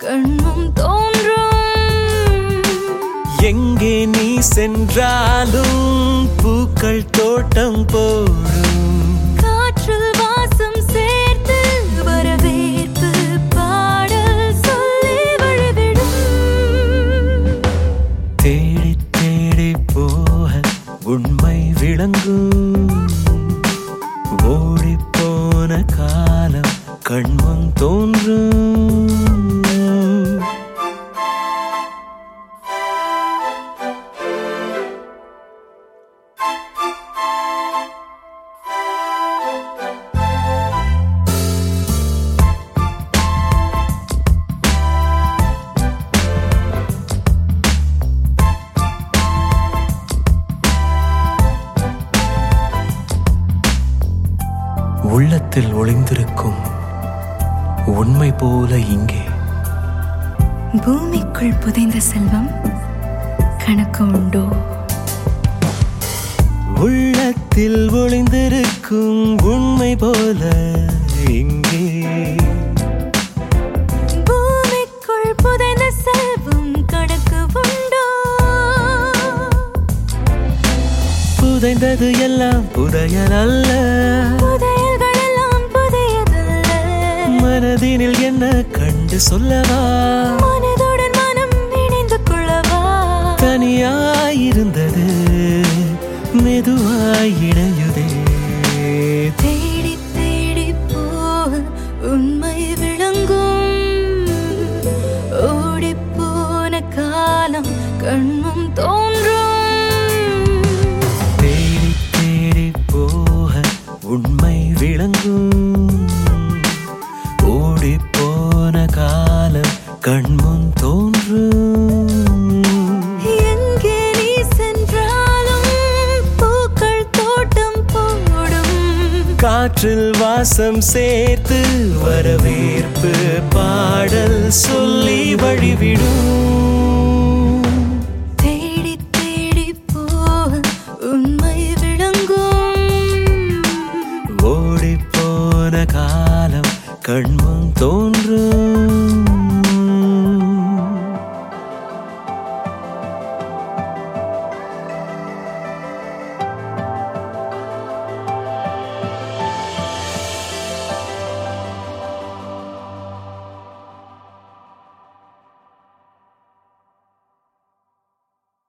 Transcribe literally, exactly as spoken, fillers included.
கண்ணும் தோன்றும். எங்கே நீ சென்றாலும் பூக்கள் தோட்டம் போடும். காற்றில் வாசம் சேர்த்து வரவேற்பு பாடல் சொல்லி வழிவிடும். தேடி தேடி போக உண்மை விளங்கும். ஓடிப்போன காலம் கண்முன் தோன்றும். உள்ளத்தில் ஒளிந்திருக்கும் உண்மை போல இங்கே. பூமிக்குள் புதைந்த செல்வம் கணக்கு உண்டோ? உள்ளத்தில் ஒளிந்திருக்கும் உண்மை போல இங்கே. பூமிக்குள் புதைந்த செல்வம் கணக்கு உண்டோ? புதைந்தது எல்லாம் புதையல் அல்ல. புதையல்கள் எல்லாம் புதையதல்ல. மனதினில் என்ன கண்டு சொல்லவா? மனதுடன் மனம் இணைந்து கொள்ளவா? தனியாயிருந்தது மெதுவாய் இணையுதே. தேடி தேடி போக உண்மை விளங்கும். ஓடிப்போன காலம் கண்மும் தோன்றும். தேடி தேடி போக உண்மை விளங்கும். ஓடிப்போன காலம் கண்முன் தோன்றும். எங்கே நீ சென்றாலும் பூக்கள் தோட்டம் போடும். காற்றில் வாசம் சேர்த்து வரவேற்பு பாடல் சொல்லி வழிவிடும். தேடி தேடி போக உண்மை விளங்கும். ஓடிப்போன காலம் கண்முன்